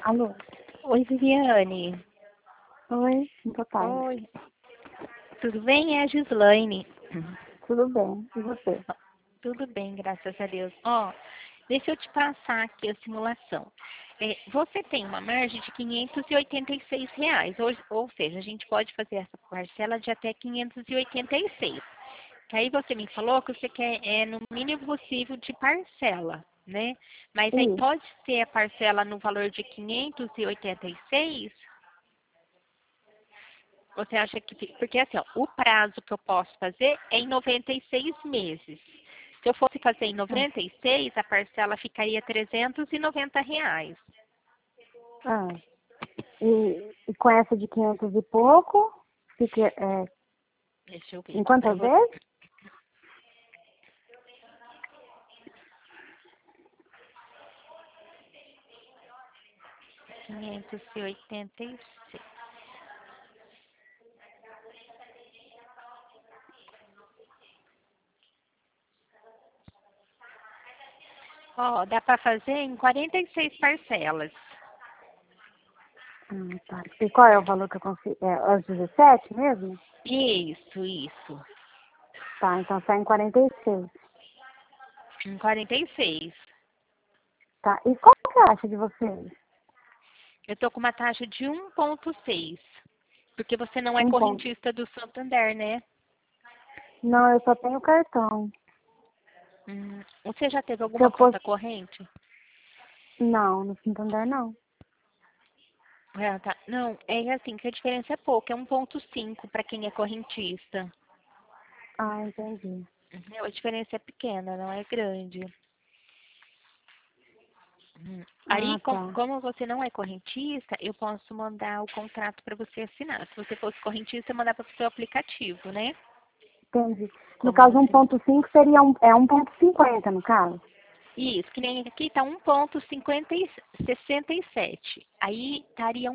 Alô? Oi, Viviane. Oi, boa tarde. Oi. Tudo bem? É a Gislaine. Tudo bem, e você? Tudo bem, graças a Deus. Ó, deixa eu te passar aqui a simulação. Você tem uma margem de R$ 586, ou seja, a gente pode fazer essa parcela de até 586. Que aí você me falou que você quer no mínimo possível de parcela, né? Mas aí Isso. pode ser a parcela no valor de 586? Você acha que... Porque assim, ó, o prazo que eu posso fazer é em 96 meses. Se eu fosse fazer em Ah, 96, a parcela ficaria R$ 390. ah. E com essa de 500 e pouco, fica Deixa eu ver em aqui para quantas você. vezes? 586. Ó, dá para fazer em 46 parcelas. Tá. E qual é o valor que eu consigo? É os 17 mesmo? Isso. Tá, então sai em 46. Em 46. Tá, e qual que é a taxa de vocês? Eu tô com uma taxa de 1,6. Porque você não é Um ponto. correntista do Santander, né? Não, eu só tenho cartão. Você já teve Se alguma eu fosse... conta corrente? Não, no Santander não. Ah, tá. Não, é assim que a diferença é pouca, é 1,5 para quem é correntista. Ah, entendi. Entendeu? A diferença é pequena, não é grande. Aí, Ah, tá. como você não é correntista, eu posso mandar o contrato para você assinar. Se você fosse correntista, eu mandar para o seu aplicativo, né? Entendi. No Como caso, você... 1,5 seria 1,50 no caso? Isso, que nem aqui está 1,67. Aí estaria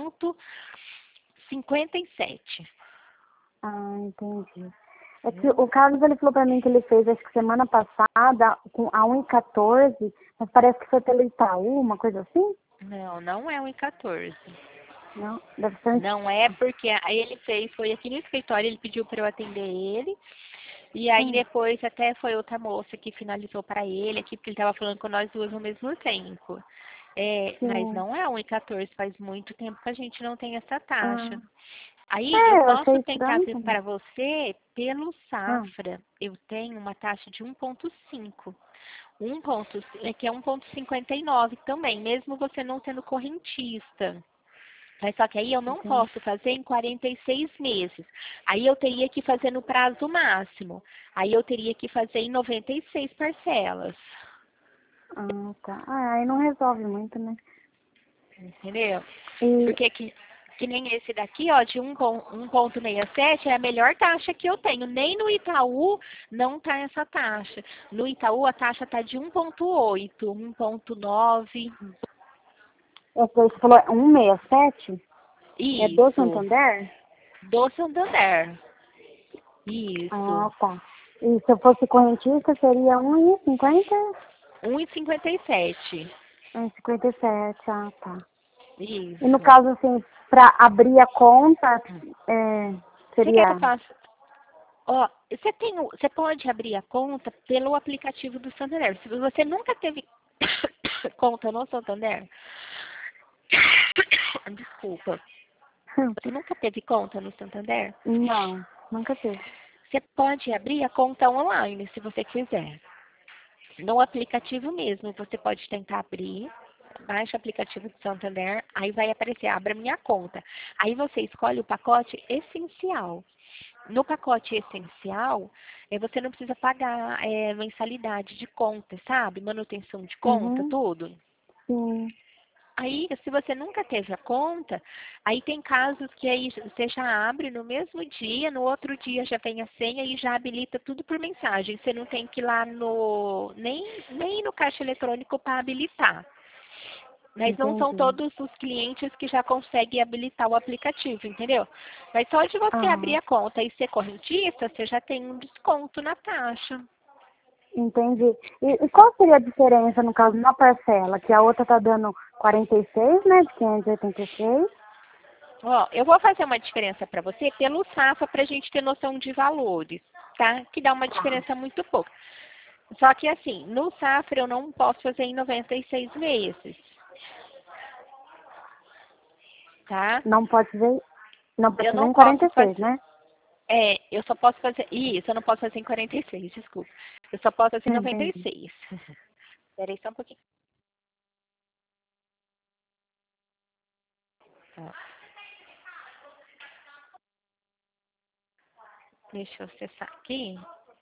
1,57. Ah, entendi. É que o Carlos, ele falou pra mim que ele fez, acho que semana passada, a 1,14, mas parece que foi pelo Itaú, uma coisa assim? Não, não é 1,14. Não, deve ser Não é porque aí ele fez, foi aqui no escritório, ele pediu para eu atender ele. E aí depois até foi outra moça que finalizou para ele aqui, porque ele estava falando com nós duas ao mesmo tempo. Mas sim. não é 1,14, faz muito tempo que a gente não tem essa Ah, taxa. Aí eu eu posso achei tentar estranho ver também. para você pelo Ah, Safra. Eu tenho uma taxa de 1,5. Que é 1,59 também, mesmo você não sendo correntista. Mas só que aí eu não entendi. posso fazer em 46 meses. Aí eu teria que fazer no prazo máximo. Aí eu teria que fazer em 96 parcelas. Ah, tá. Ah, aí não resolve muito, né? Entendeu? E, Porque que nem esse daqui, ó, de 1,67 é a melhor taxa que eu tenho. Nem no Itaú não tá essa taxa. No Itaú a taxa tá de 1,8, 1,9. você falou 1,67? É do Isso. Santander? Do Santander. Isso. Ah, tá. E se eu fosse correntista, seria 1,50? 1,57. 1,57, ah, tá. E no Isso. caso, assim, para abrir a conta, Você quer que eu seria... faça? Ó, você pode abrir a conta pelo aplicativo do Santander. Se você nunca teve conta no Santander, desculpa, você nunca teve conta no Santander, Não, nunca teve. você pode abrir a conta online, se você quiser. No aplicativo mesmo, você pode tentar abrir, baixa o aplicativo do Santander, aí vai aparecer, abra minha conta. Aí você escolhe o pacote essencial. No pacote essencial, você não precisa pagar mensalidade de conta, sabe? Manutenção de conta, Uhum, tudo. sim. Aí, se você nunca teve a conta, aí tem casos que aí você já abre no mesmo dia, no outro dia já vem a senha e já habilita tudo por mensagem. Você não tem que ir lá nem no caixa eletrônico para habilitar. Mas não são Entendi. todos os clientes que já conseguem habilitar o aplicativo, entendeu? Mas só de você abrir Ah, a conta e ser correntista, você já tem um desconto na taxa. Entendi. E qual seria a diferença, no caso, na parcela? Que a outra tá dando 46, né? De 586. Ó, eu vou fazer uma diferença para você pelo Safra para a gente ter noção de valores, tá? Que dá uma diferença muito pouca. Só que assim, no Safra eu não posso fazer em 96 meses, tá? Não pode ver, não pode Eu ver não em posso 46, fazer. né? Eu só posso fazer. Isso, eu não posso fazer em 46, desculpa. Eu só posso fazer em Entendi. 96. Espera aí só um pouquinho. Tá. Deixa eu acessar aqui.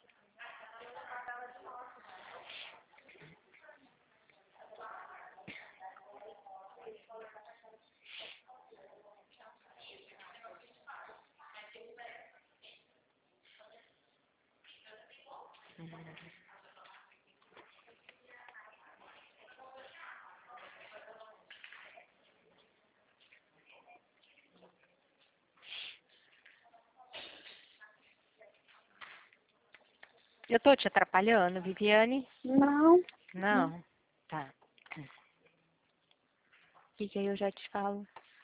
Eu tô te atrapalhando, Viviane? Não. Não? Tá. Que aí eu já te falo.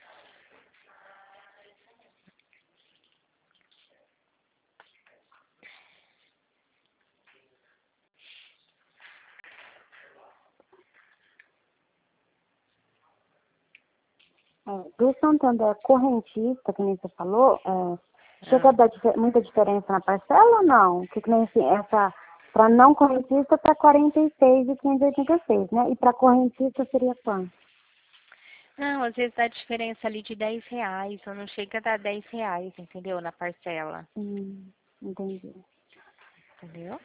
Do Santander correntista, que nem você falou, chega a Ah. dar muita diferença na parcela ou não? Que nem assim, essa para não correntista tá 46 e 586, né? E para correntista seria quanto? Não, às vezes dá diferença ali de R$ 10, ou não chega a dar R$ 10, entendeu? Na parcela. Entendi. Entendeu?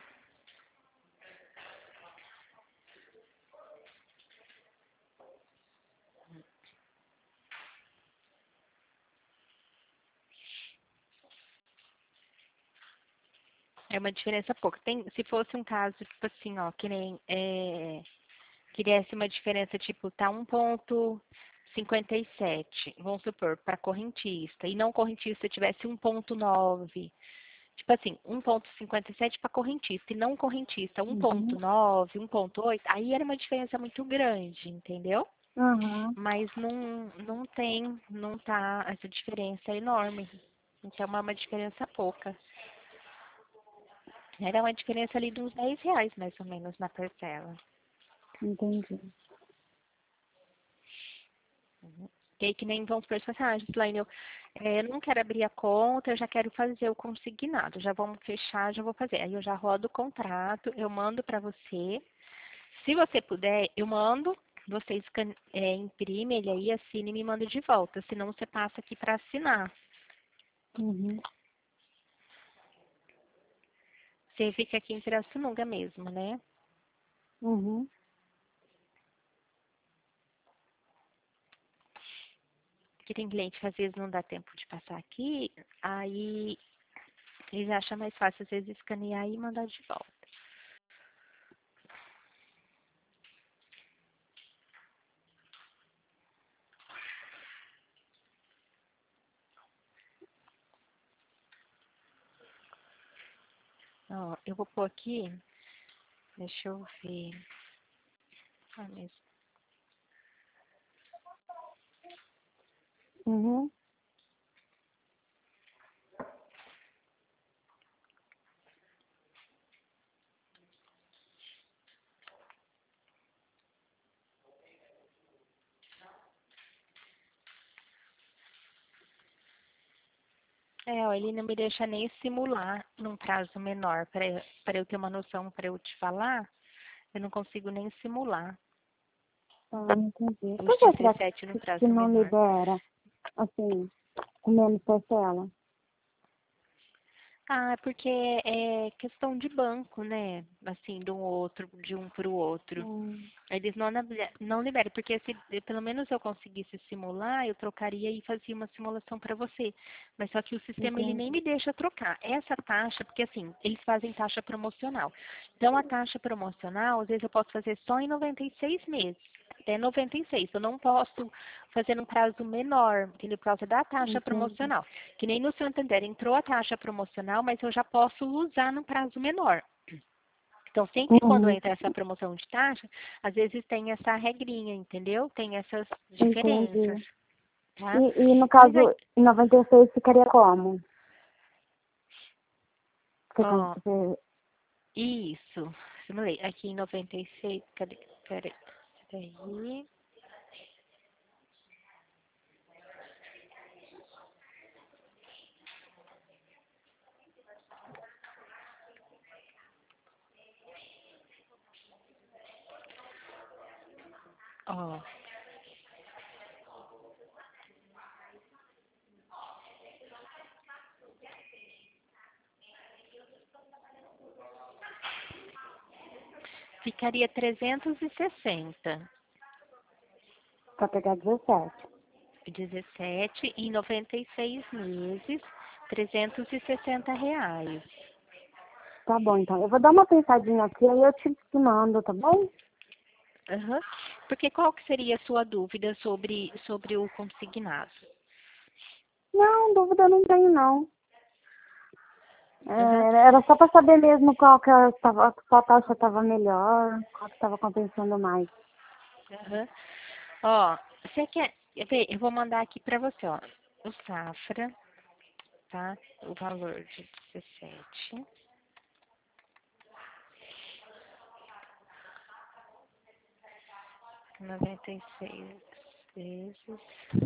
É uma diferença pouca. Se fosse um caso, tipo assim, ó, que nem que desse uma diferença, tipo, tá 1,57, vamos supor, para correntista, e não correntista tivesse 1,9. Tipo assim, 1,57 para correntista, e não correntista, Uhum. 1,9, 1,8, aí era uma diferença muito grande, entendeu? Uhum. Mas não tem, não tá, essa diferença é enorme. Então é uma diferença pouca. Era uma diferença ali de uns R$ 10, mais ou menos, na parcela. Entendi. E aí que nem vamos supor, assim, Gislaine, eu não quero abrir a conta, eu já quero fazer o consignado, já vamos fechar, já vou fazer. Aí eu já rodo o contrato, eu mando para você. Se você puder, eu mando, você imprime ele aí, assine e me manda de volta. Senão você passa aqui para assinar. Uhum. Você fica aqui em Pirassununga mesmo, né? Uhum. Que tem cliente que às vezes não dá tempo de passar aqui, aí eles acham mais fácil às vezes escanear e mandar de volta. Ó, eu vou pôr aqui, deixa eu ver. Ah, mesmo. Uhum. Ó, ele não me deixa nem simular num prazo menor. Para eu ter uma noção, para eu te falar, eu não consigo nem simular Entendi. os Por que será 17 no que prazo não menor. libera, assim, com menos parcela? Ah, porque é questão de banco, né? Assim, de um para o outro. Hum, Eles não liberam, porque se pelo menos eu conseguisse simular, eu trocaria e fazia uma simulação para você. Mas só que o sistema ele nem entendi. me deixa trocar. Essa taxa, porque assim, eles fazem taxa promocional. Então a taxa promocional, às vezes eu posso fazer só em 96 meses. Até 96. Eu não posso fazer num prazo menor, entendeu? Por causa da taxa Entendi. promocional. Que nem no Santander entrou a taxa promocional, mas eu já posso usar num prazo menor. Então, sempre quando Uhum. entra essa promoção de taxa, às vezes tem essa regrinha, entendeu? Tem essas diferenças, Entendi. tá? E no Mas aí, caso, em 96 ficaria como? ó, Você... isso. Simulei. Aqui em 96, cadê? Peraí. Peraí. Ó, ficaria 360. Pra pegar 17. 17 em 96 meses, R$ 360. Tá bom, então. Eu vou dar uma pensadinha aqui, aí eu te mando, tá bom? Aham. Porque qual que seria a sua dúvida sobre o consignado? Não, dúvida eu não tenho, não. Aham. Era só pra saber mesmo qual taxa estava melhor, qual que estava compensando mais. Aham. Ó, você quer ver? Eu vou mandar aqui para você, ó. O Safra, tá? O valor de 17, 96 vezes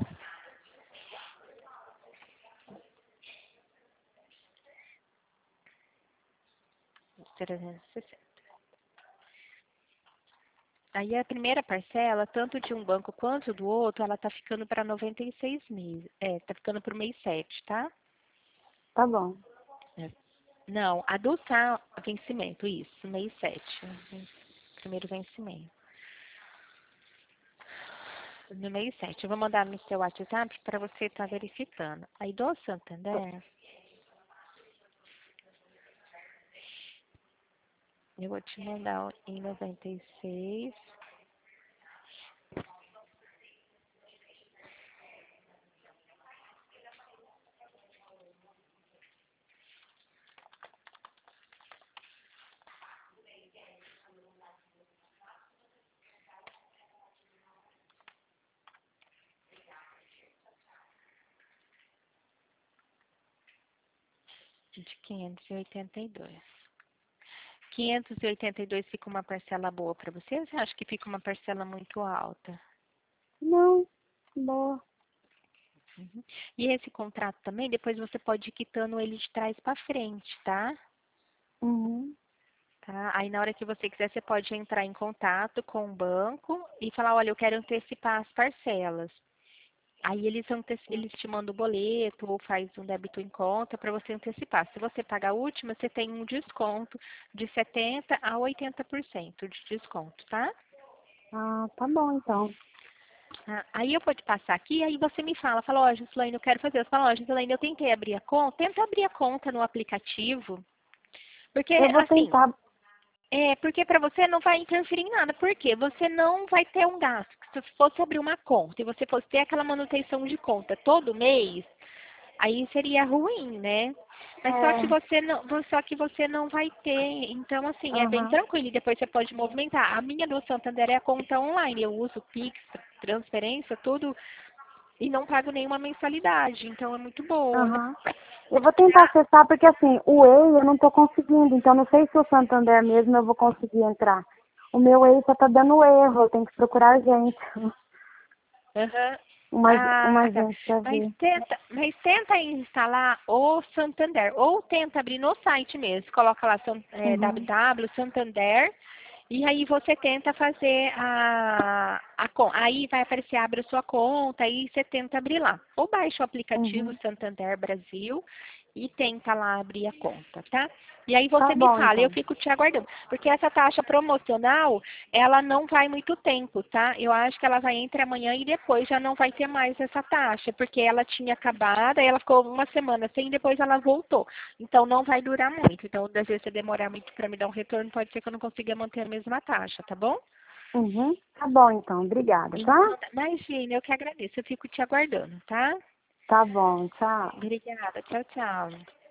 360. Aí a primeira parcela, tanto de um banco quanto do outro, ela tá ficando para 96 meses. É, tá ficando pro mês 7, tá? Tá bom. É. Não, a do tá vencimento, isso, mês 7. Primeiro vencimento. No mês 7. Eu vou mandar no seu WhatsApp para você estar verificando. Aí do Santander, eu vou te mandar em 96. De 582. 582 fica uma parcela boa para você? Ou você acha que fica uma parcela muito alta? Não, boa. Uhum. E esse contrato também, depois você pode ir quitando ele de trás para frente, tá? Uhum. Tá? Aí na hora que você quiser, você pode entrar em contato com o banco e falar, olha, eu quero antecipar as parcelas. Aí eles te mandam o boleto ou faz um débito em conta para você antecipar. Se você pagar a última, você tem um desconto de 70% a 80% de desconto, tá? Ah, tá bom, então. Ah, aí eu vou te passar aqui, aí você me fala, ó, Gislaine, eu quero fazer. Eu falo, ó, Gislaine, eu tentei abrir a conta, tenta abrir a conta no aplicativo, porque Eu vou assim, tentar. porque para você não vai interferir em nada. Por quê? Você não vai ter um gasto. Se fosse abrir uma conta e você fosse ter aquela manutenção de conta todo mês, aí seria ruim, né? Mas É, só que você não vai ter. Então, assim, é bem aham. tranquilo. E depois você pode movimentar. A minha do Santander é a conta online. Eu uso Pix, transferência, tudo, e não pago nenhuma mensalidade. Então, é muito boa. Aham. Eu vou tentar acessar porque assim, o EI eu não tô conseguindo, então não sei se o Santander mesmo eu vou conseguir entrar. O meu EI só tá dando erro, eu tenho que procurar gente, Aham. uma Ah, tá. gente pra ver. Mas tenta instalar o Santander, ou tenta abrir no site mesmo, coloca lá Uhum. www.santander, e aí você tenta fazer aí vai aparecer, abre a sua conta, aí você tenta abrir lá. Ou baixa o aplicativo Uhum. Santander Brasil e tenta lá abrir a conta, tá? E aí Tá você me bom, fala, eu então. fico te aguardando. Porque essa taxa promocional, ela não vai muito tempo, tá? Eu acho que ela vai entre amanhã e depois já não vai ter mais essa taxa, porque ela tinha acabado, aí ela ficou uma semana sem, depois ela voltou. Então não vai durar muito. Então, às vezes, se demorar muito para me dar um retorno, pode ser que eu não consiga manter a mesma taxa, tá bom? Uhum. Tá bom, então. Obrigada, tá? Então, imagina, eu que agradeço. Eu fico te aguardando, tá? Tá bom, tchau. Obrigada. Tchau, tchau.